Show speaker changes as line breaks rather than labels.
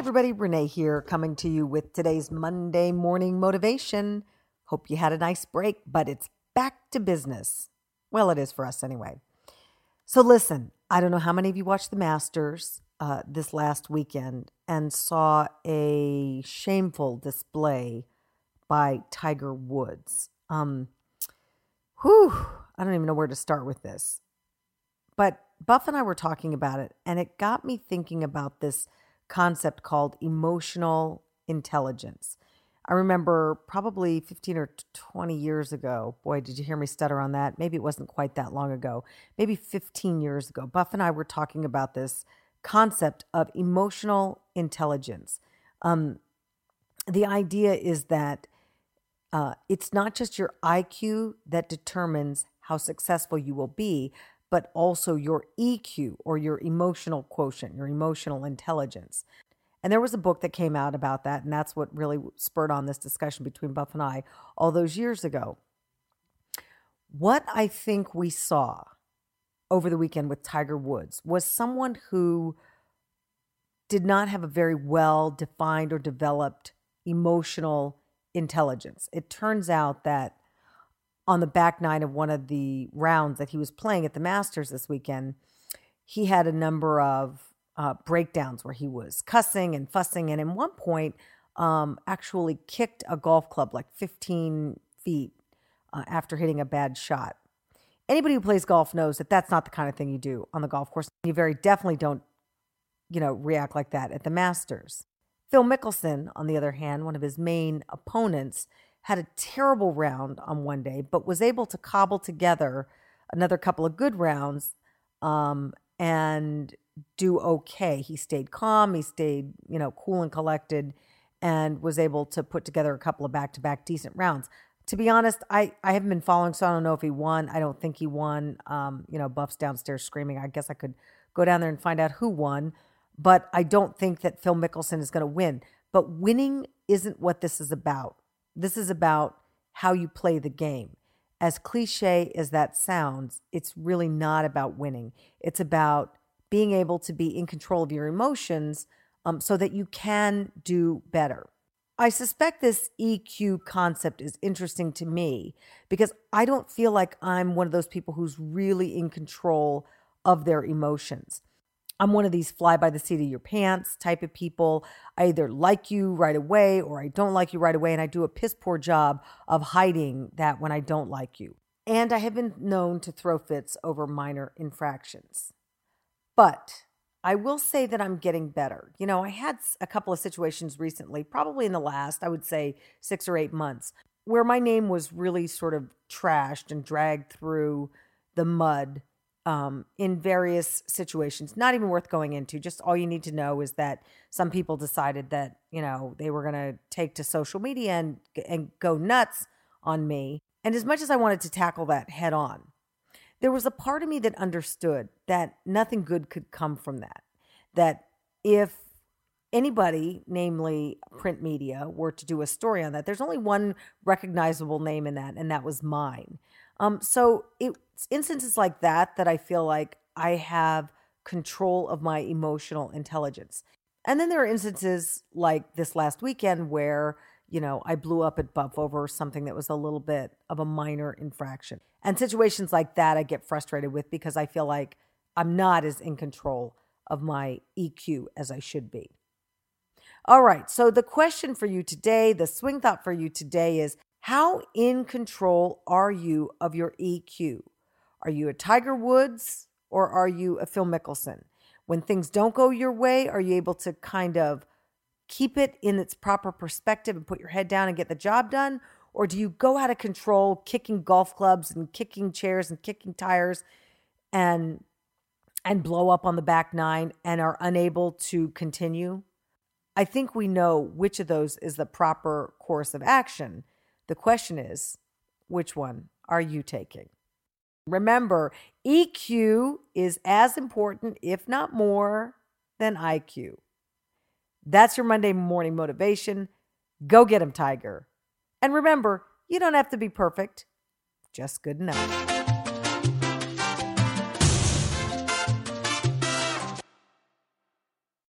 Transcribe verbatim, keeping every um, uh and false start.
everybody, Renee here, coming to you with today's Monday morning motivation. Hope you had a nice break, but it's back to business. Well, it is for us anyway. So listen, I don't know how many of you watched the Masters uh, this last weekend and saw a shameful display by Tiger Woods. Um, whew, I don't even know where to start with this. But Buff and I were talking about it, and it got me thinking about this concept called emotional intelligence. I remember probably fifteen or twenty years ago, boy, did you hear me stutter on that? Maybe it wasn't quite that long ago, maybe fifteen years ago, Buff and I were talking about this concept of emotional intelligence. Um, the idea is that uh, it's not just your I Q that determines how successful you will be, but also your E Q, or your emotional quotient, your emotional intelligence. And there was a book that came out about that, and that's what really spurred on this discussion between Buff and I all those years ago. What I think we saw over the weekend with Tiger Woods was someone who did not have a very well-defined or developed emotional intelligence. It turns out that on the back nine of one of the rounds that he was playing at the Masters this weekend, he had a number of uh, breakdowns where he was cussing and fussing, and at one point um, actually kicked a golf club like fifteen feet uh, after hitting a bad shot. Anybody who plays golf knows that that's not the kind of thing you do on the golf course. You very definitely don't, you know, react like that at the Masters. Phil Mickelson, on the other hand, one of his main opponents, had a terrible round on one day, but was able to cobble together another couple of good rounds um, and do okay. He stayed calm, he stayed, you know, cool and collected, and was able to put together a couple of back-to-back decent rounds. To be honest, I, I haven't been following, so I don't know if he won. I don't think he won. Um, you know, Buff's downstairs screaming. I guess I could go down there and find out who won, but I don't think that Phil Mickelson is going to win. But winning isn't what this is about. This is about how you play the game. As cliche as that sounds, it's really not about winning. It's about being able to be in control of your emotions um, so that you can do better. I suspect this E Q concept is interesting to me because I don't feel like I'm one of those people who's really in control of their emotions. I'm one of these fly by the seat of your pants type of people. I either like you right away or I don't like you right away, and I do a piss poor job of hiding that when I don't like you. And I have been known to throw fits over minor infractions. But I will say that I'm getting better. You know, I had a couple of situations recently, probably in the last, I would say, six or eight months, where my name was really sort of trashed and dragged through the mud Um, in various situations, not even worth going into. Just all you need to know is that some people decided that, you know, they were going to take to social media and and go nuts on me. And as much as I wanted to tackle that head on, there was a part of me that understood that nothing good could come from that. That if anybody, namely print media, were to do a story on that, there's only one recognizable name in that, and that was mine. Um, so it's instances like that that I feel like I have control of my emotional intelligence. And then there are instances like this last weekend where, you know, I blew up at Buff over something that was a little bit of a minor infraction. And situations like that I get frustrated with because I feel like I'm not as in control of my E Q as I should be. All right, so the question for you today, the swing thought for you today is, how in control are you of your E Q? Are you a Tiger Woods or are you a Phil Mickelson? When things don't go your way, are you able to kind of keep it in its proper perspective and put your head down and get the job done? Or do you go out of control, kicking golf clubs and kicking chairs and kicking tires and and blow up on the back nine and are unable to continue? I think we know which of those is the proper course of action. The question is, which one are you taking? Remember, E Q is as important, if not more, than I Q. That's your Monday morning motivation. Go get 'em, Tiger. And remember, you don't have to be perfect, just good enough.